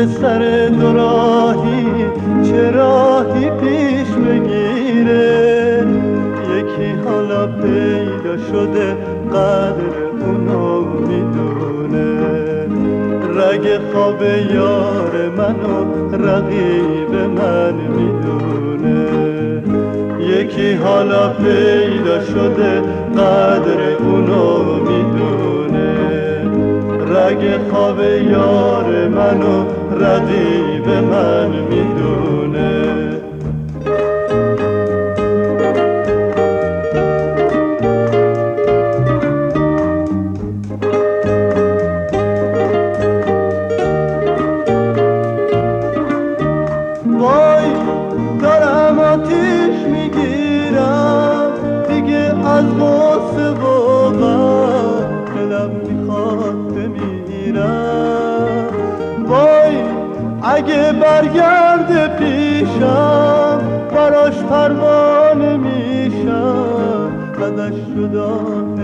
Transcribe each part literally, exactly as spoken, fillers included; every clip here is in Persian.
سر دو راهی چه راهی پیش بگیره، یکی حالا پیدا شده قدر اونو میدونه، رگ خواب یار منو رقیب من میدونه، یکی حالا پیدا شده قدر اونو میدونه، رگ خواب یار منو رقیب من میدونه. وای دارم آتیش میگیرم دیگه از غصه و غم، دلم میخواد بمیرم. وای اگه برگرده پیشم براش پروانه میشم، ازش جدا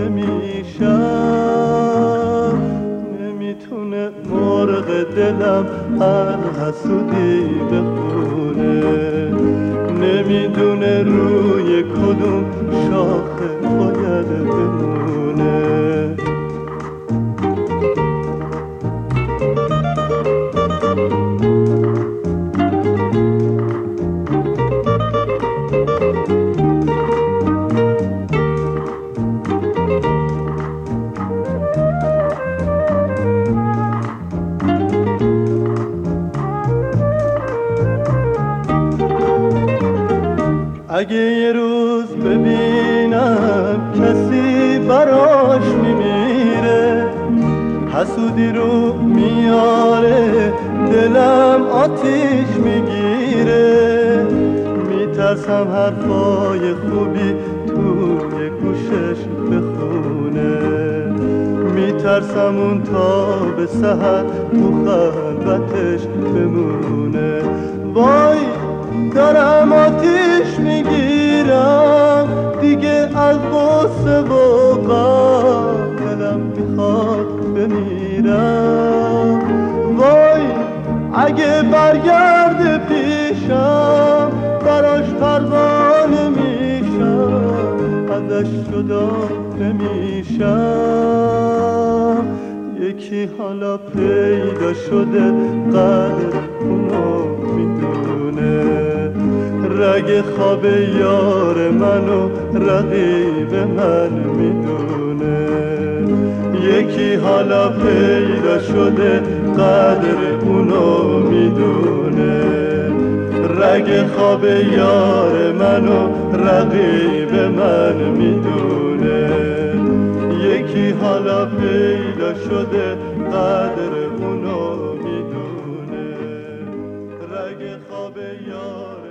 نمیشم. نمیتونه مرغ دلم هر حسودی بخونه، نمیدونه روی کدوم شاخه باید بمونه. اگه یه روز ببینم کسی براش میمیره، حسودی رو میاره دلم آتیش میگیره، میترسم حرفای خوبی توی گوشش بخونه، میترسم اون تا به سحر تو خلوتش بمونه. وای دارم آتیش میگیرم دیگه از غصه و غم، دلم میخواد بمیرم. وای اگه برگرده پیشم براش پروانه میشم، ازش جدا نمیشم. یکی حالا پیدا شده قدر اونو میدونه، رگ خواب یار منو رقیب من میدونه، یکی حالا پیدا شده قدر اونو میدونه، رگ خواب یار منو رقیب من میدونه، یکی حالا پیدا شده قدر اونو میدونه، رگ خواب یار